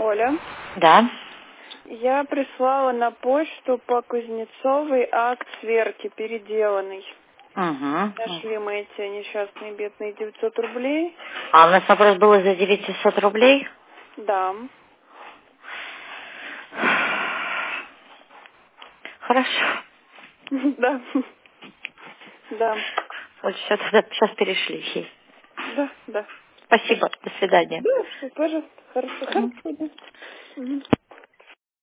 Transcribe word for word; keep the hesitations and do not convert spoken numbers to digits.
Оля, Да. я прислала на почту по Кузнецовой акт сверки переделанный. Угу. Нашли мы эти несчастные бедные девятьсот рублей. А у нас вопрос был за девятьсот рублей? Да. Хорошо. Да. Да. Вот все, тогда сейчас перешли. Да, да. Спасибо. До свидания. Да, пожалуйста. Хорошо, Мгм. хорошо, да. Мгм.